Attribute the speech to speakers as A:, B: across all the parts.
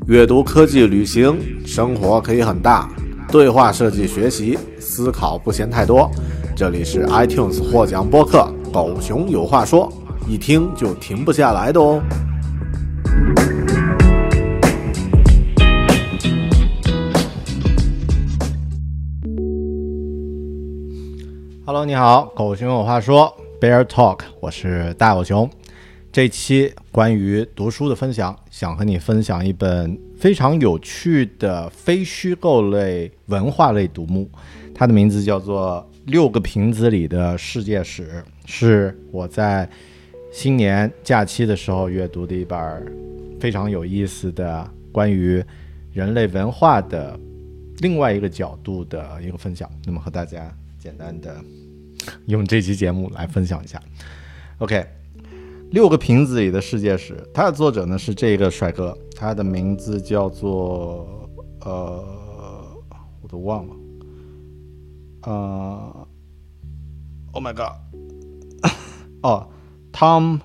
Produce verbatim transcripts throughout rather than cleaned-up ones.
A: 阅读、科技、旅行，生活可以很大。对话设计学习，思考不嫌太多。这里是 iTunes 获奖播客《狗熊有话说》，一听就停不下来的哦。Hello， 你好，狗熊有话说 Bear Talk， 我是大狗熊。这期关于读书的分享，想和你分享一本非常有趣的非虚构类文化类读物，它的名字叫做《六个瓶子里的世界史》，是我在新年假期的时候阅读的一本非常有意思的关于人类文化的另外一个角度的一个分享，那么和大家简单的用这期节目来分享一下。 OK，六个瓶子里的世界史，它的作者呢是这个帅哥，他的名字叫做呃，我都忘了，呃 ，Oh my god， 哦 ，Tom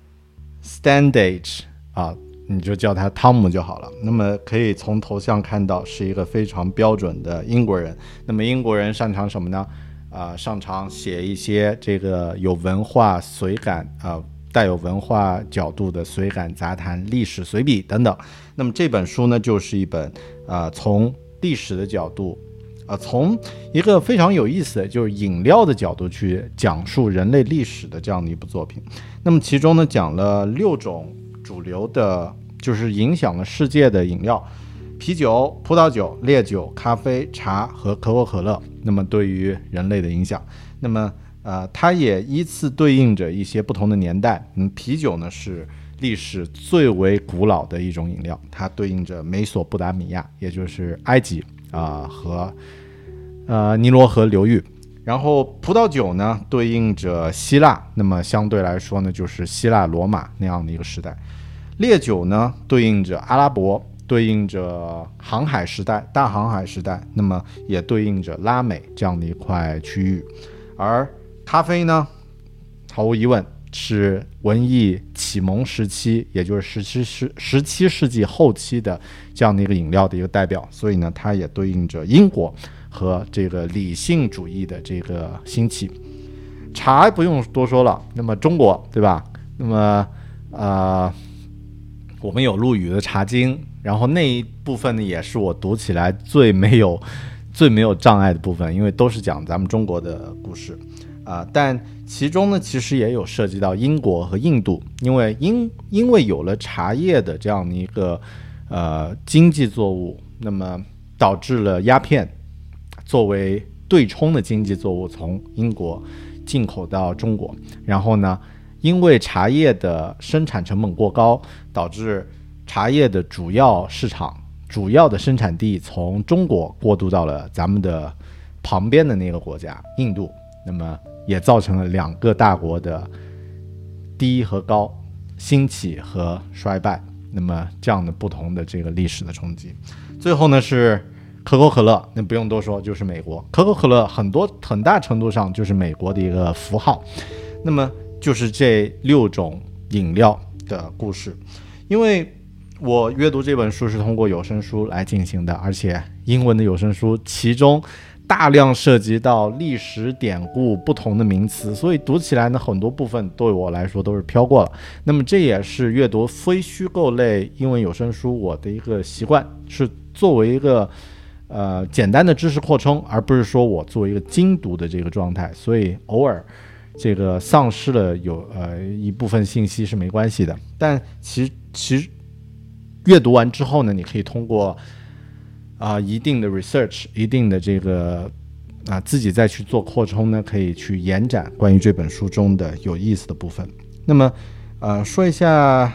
A: Standage 啊，你就叫他汤姆就好了。那么可以从头像看到是一个非常标准的英国人。那么英国人擅长什么呢？啊、呃，擅长写一些这个有文化随感啊。呃带有文化角度的随感杂谈、历史随笔等等。那么这本书呢，就是一本呃从历史的角度，呃从一个非常有意思的就是饮料的角度去讲述人类历史的这样的一部作品。那么其中呢，讲了六种主流的，就是影响了世界的饮料：啤酒、葡萄酒、烈酒、咖啡、茶和可口可乐。那么对于人类的影响，那么呃，它也依次对应着一些不同的年代。嗯，啤酒呢是历史最为古老的一种饮料，它对应着美索不达米亚，也就是埃及啊、呃、和呃尼罗河流域。然后葡萄酒呢对应着希腊，那么相对来说呢就是希腊罗马那样的一个时代。烈酒呢对应着阿拉伯，对应着航海时代，大航海时代，那么也对应着拉美这样的一块区域。而咖啡呢，毫无疑问是文艺启蒙时期，也就是十七世十七世纪后期的这样的一个饮料的一个代表，所以呢，它也对应着英国和这个理性主义的这个兴起。茶不用多说了，那么中国对吧？那么呃，我们有陆羽的《茶经》，然后那一部分呢，也是我读起来最没有最没有障碍的部分，因为都是讲咱们中国的故事。啊、呃，但其中呢，其实也有涉及到英国和印度，因为因因为有了茶叶的这样的一个呃经济作物，那么导致了鸦片作为对冲的经济作物从英国进口到中国，然后呢，因为茶叶的生产成本过高，导致茶叶的主要市场、主要的生产地从中国过渡到了咱们的旁边的那个国家印度，那么也造成了两个大国的低和高、兴起和衰败，那么这样的不同的这个历史的冲击。最后呢是可口可乐，那不用多说，就是美国可口可乐很多很大程度上就是美国的一个符号。那么就是这六种饮料的故事。因为我阅读这本书是通过有声书来进行的，而且英文的有声书其中大量涉及到历史典故不同的名词，所以读起来呢很多部分对我来说都是飘过了。那么这也是阅读非虚构类英文有声书我的一个习惯，是作为一个呃简单的知识扩充，而不是说我作为一个精读的这个状态，所以偶尔这个丧失了有呃一部分信息是没关系的。但其其实阅读完之后呢，你可以通过啊、呃，一定的 research， 一定的这个啊、呃，自己再去做扩充呢，可以去延展关于这本书中的有意思的部分。那么，呃，说一下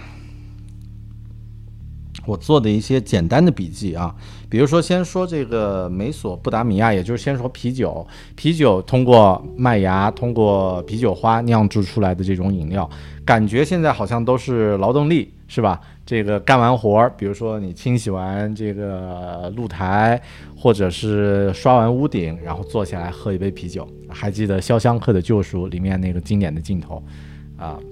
A: 我做的一些简单的笔记啊，比如说先说这个美索不达米亚，也就是先说啤酒，啤酒通过麦芽、通过啤酒花酿制出来的这种饮料，感觉现在好像都是劳动力，是吧？这个干完活，比如说你清洗完这个露台，或者是刷完屋顶，然后坐下来喝一杯啤酒。还记得《肖申克的救赎》里面那个经典的镜头啊，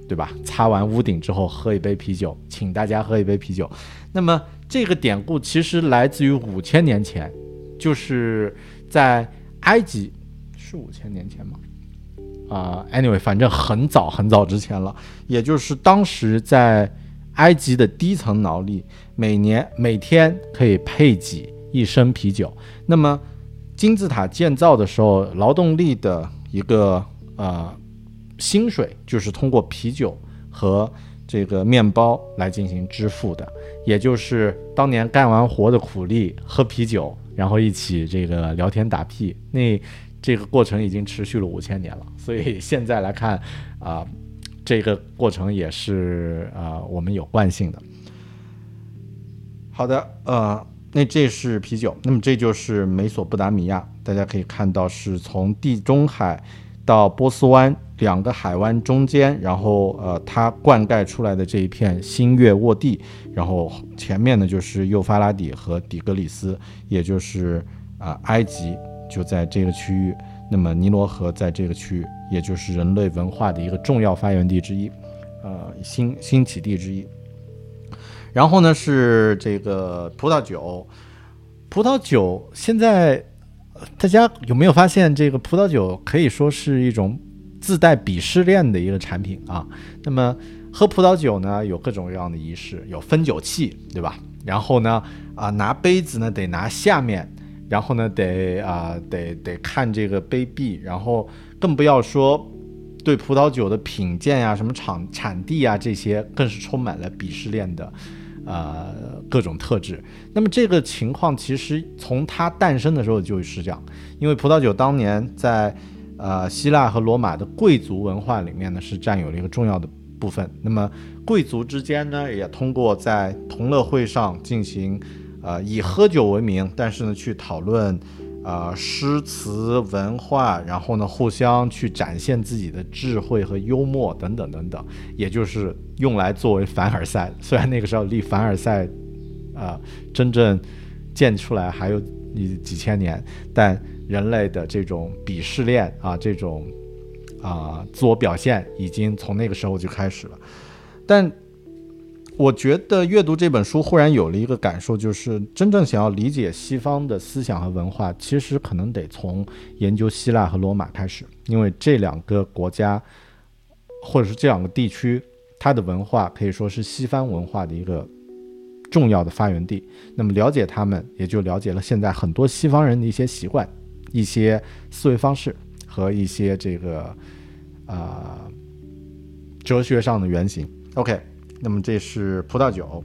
A: 对吧？擦完屋顶之后喝一杯啤酒，请大家喝一杯啤酒。那么这个典故其实来自于五千年前，就是在埃及，是五千年前吗？啊、呃、，anyway， 反正很早很早之前了，也就是当时在埃及的低层劳力，每年每天可以配给一升啤酒。那么金字塔建造的时候，劳动力的一个呃薪水就是通过啤酒和这个面包来进行支付的，也就是当年干完活的苦力喝啤酒，然后一起这个聊天打屁，那这个过程已经持续了五千年了。所以现在来看啊、呃，这个过程也是啊、呃、我们有惯性的。好的，呃，那这是啤酒，那么这就是美索不达米亚，大家可以看到是从地中海到波斯湾两个海湾中间，然后呃它灌溉出来的这一片新月沃地，然后前面呢就是幼发拉底和底格里斯，也就是啊、呃、埃及就在这个区域，那么尼罗河在这个区域，也就是人类文化的一个重要发源地之一，呃新新起地之一。然后呢是这个葡萄酒，葡萄酒现在大家有没有发现，这个葡萄酒可以说是一种自带鄙视链的一个产品啊？那么喝葡萄酒呢，有各种各样的仪式，有分酒器，对吧？然后呢，啊，拿杯子呢得拿下面，然后呢得啊得得看这个杯壁，然后更不要说对葡萄酒的品鉴呀、什么产产地啊这些，更是充满了鄙视链的。呃，各种特质。那么这个情况其实从它诞生的时候就是这样，因为葡萄酒当年在呃希腊和罗马的贵族文化里面呢是占有了一个重要的部分。那么贵族之间呢也通过在同乐会上进行呃以喝酒为名，但是呢去讨论呃诗词文化，然后呢互相去展现自己的智慧和幽默等等等等，也就是用来作为凡尔赛。虽然那个时候离凡尔赛呃真正建出来还有几千年，但人类的这种鄙视链啊，这种啊、呃、自我表现已经从那个时候就开始了。但我觉得阅读这本书忽然有了一个感受，就是真正想要理解西方的思想和文化，其实可能得从研究希腊和罗马开始，因为这两个国家或者是这两个地区，它的文化可以说是西方文化的一个重要的发源地。那么了解他们，也就了解了现在很多西方人的一些习惯、一些思维方式和一些这个啊、呃、哲学上的原型。OK。那么这是葡萄酒，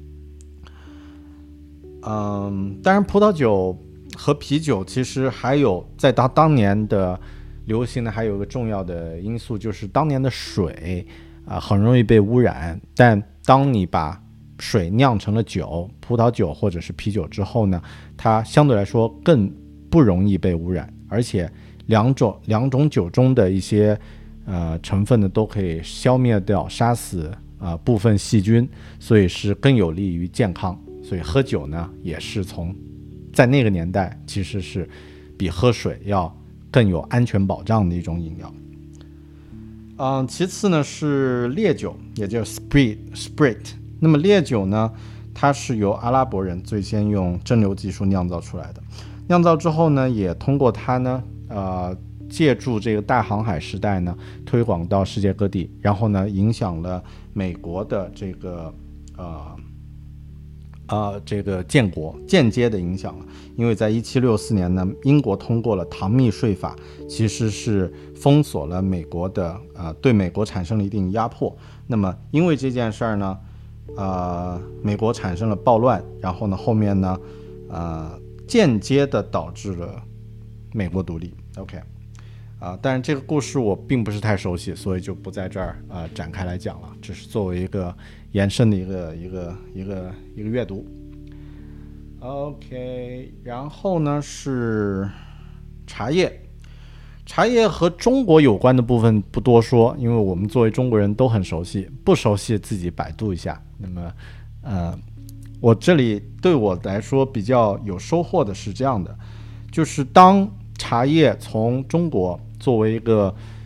A: 嗯，当然葡萄酒和啤酒其实还有在当当年的流行的还有一个重要的因素，就是当年的水啊、呃、很容易被污染，但当你把水酿成了酒，葡萄酒或者是啤酒之后呢，它相对来说更不容易被污染，而且两种两种酒中的一些呃成分呢都可以消灭掉、杀死。啊、呃，部分细菌，所以是更有利于健康。所以喝酒呢，也是从在那个年代其实是比喝水要更有安全保障的一种饮料。嗯、呃，其次呢是烈酒，也叫 Sprit Sprit。那么烈酒呢，它是由阿拉伯人最先用蒸馏技术酿造出来的。酿造之后呢，也通过它呢，呃。借助这个大航海时代呢，推广到世界各地，然后呢，影响了美国的这个呃呃这个建国，间接的影响了。因为在一七六四年呢，英国通过了唐密税法，其实是封锁了美国的呃对美国产生了一定压迫。那么因为这件事儿呢，呃，美国产生了暴乱，然后呢，后面呢，呃，间接的导致了美国独立。OK。啊，但是这个故事我并不是太熟悉，所以就不在这儿啊、呃、展开来讲了，只是作为一个延伸的一个一个一个一个阅读。OK， 然后呢是茶叶，茶叶和中国有关的部分不多说，因为我们作为中国人都很熟悉，不熟悉自己百度一下。那么，呃，我这里对我来说比较有收获的是这样的，就是当茶叶从中国作为一个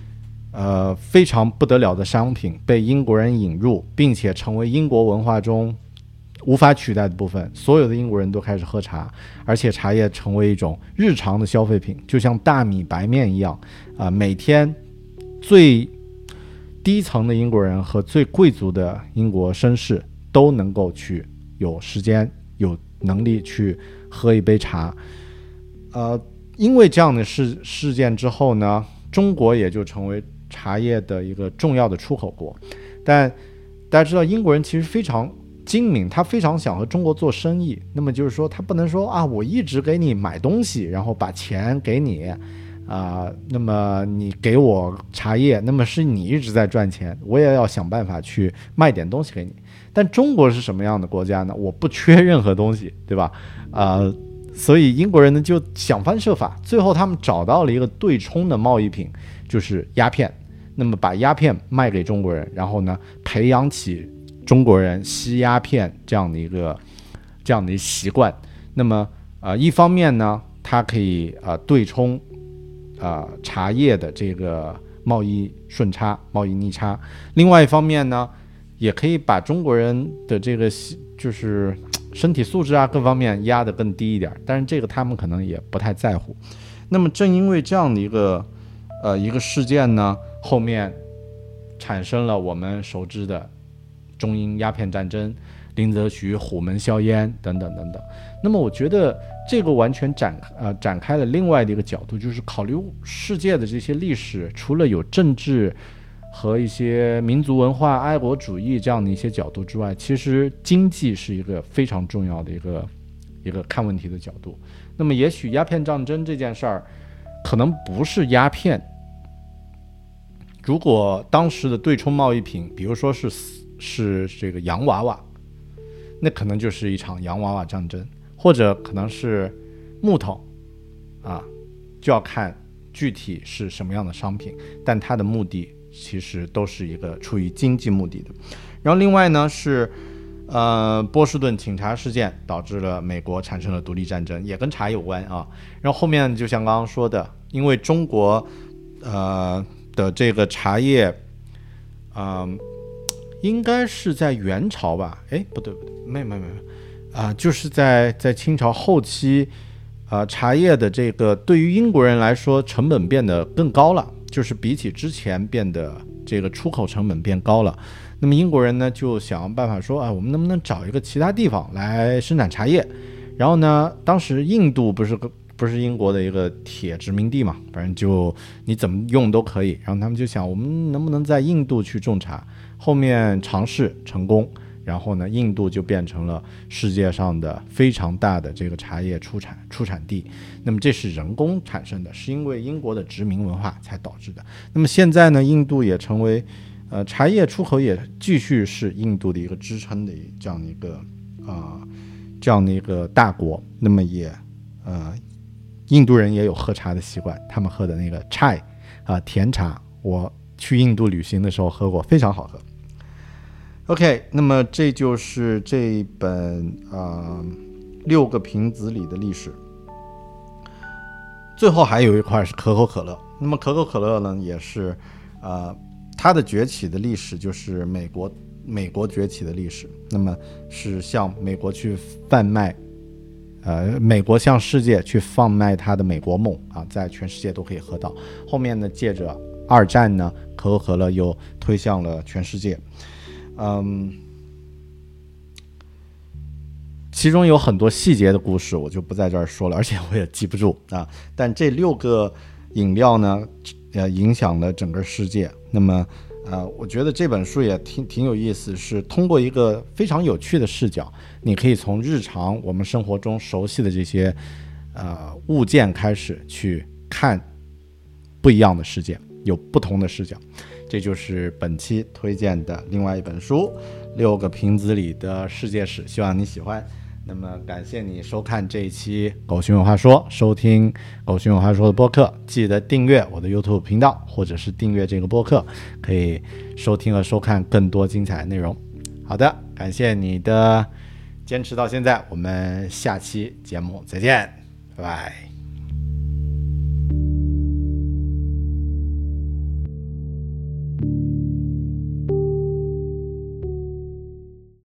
A: 呃非常不得了的商品被英国人引入，并且成为英国文化中无法取代的部分，所有的英国人都开始喝茶，而且茶叶成为一种日常的消费品，就像大米白面一样啊、呃，每天最低层的英国人和最贵族的英国绅士都能够去有时间有能力去喝一杯茶。呃，因为这样的事事件之后呢，中国也就成为茶叶的一个重要的出口国。但大家知道英国人其实非常精明，他非常想和中国做生意，那么就是说他不能说啊，我一直给你买东西，然后把钱给你啊、呃，那么你给我茶叶，那么是你一直在赚钱，我也要想办法去卖点东西给你。但中国是什么样的国家呢？我不缺任何东西，对吧？呃，所以英国人呢就想方设法，最后他们找到了一个对冲的贸易品，就是鸦片。那么把鸦片卖给中国人，然后呢培养起中国人吸鸦片这样的一个这样的一习惯。那么呃一方面呢，它可以呃对冲呃茶叶的这个贸易顺差、贸易逆差；另外一方面呢，也可以把中国人的这个就是身体素质啊各方面压得更低一点，但是这个他们可能也不太在乎。那么正因为这样的一个呃一个事件呢，后面产生了我们熟知的中英鸦片战争、林则徐虎门销烟等等等等。那么我觉得这个完全展呃展开了另外的一个角度，就是考虑世界的这些历史，除了有政治和一些民族文化、爱国主义这样的一些角度之外，其实经济是一个非常重要的一个一个看问题的角度。那么也许鸦片战争这件事儿可能不是鸦片，如果当时的对冲贸易品，比如说是是这个洋娃娃，那可能就是一场洋娃娃战争，或者可能是木头啊，就要看具体是什么样的商品，但它的目的其实都是一个出于经济目的的。然后另外呢是呃波士顿请茶事件导致了美国产生了独立战争，也跟茶有关啊。然后后面就像刚刚说的，因为中国呃的这个茶叶嗯、呃、应该是在元朝吧，哎不对不对没没没没啊、呃，就是在在清朝后期啊、呃，茶叶的这个对于英国人来说成本变得更高了，就是比起之前变得这个出口成本变高了。那么英国人呢就想办法说啊，我们能不能找一个其他地方来生产茶叶？然后呢，当时印度不是不是英国的一个铁殖民地嘛，反正就你怎么用都可以。然后他们就想，我们能不能在印度去种茶？后面尝试成功，然后呢，印度就变成了世界上的非常大的这个茶叶出产出产地。那么这是人工产生的，是因为英国的殖民文化才导致的。那么现在呢，印度也成为呃茶叶出口也继续是印度的一个支撑的这样的一个啊、呃、这样的一个大国。那么也呃印度人也有喝茶的习惯，他们喝的那个 chai 啊、呃、甜茶，我去印度旅行的时候喝过，非常好喝。OK， 那么这就是这一本啊、呃、六个瓶子里的历史。最后还有一块是可口可乐。那么可口可乐呢，也是呃它的崛起的历史就是美国美国崛起的历史。那么是向美国去贩卖，呃美国向世界去贩卖它的美国梦啊，在全世界都可以喝到。后面呢，借着二战呢，可口可乐又推向了全世界。嗯，其中有很多细节的故事，我就不在这儿说了，而且我也记不住啊。但这六个饮料呢，呃，影响了整个世界。那么，呃，我觉得这本书也挺挺有意思，是通过一个非常有趣的视角，你可以从日常我们生活中熟悉的这些呃物件开始去看不一样的世界，有不同的视角。这就是本期推荐的另外一本书《六个瓶子里的世界史》，希望你喜欢。那么感谢你收看这一期狗熊有话说，收听狗熊有话说的播客，记得订阅我的 YouTube 频道，或者是订阅这个播客，可以收听和收看更多精彩的内容。好的，感谢你的坚持到现在，我们下期节目再见，拜拜。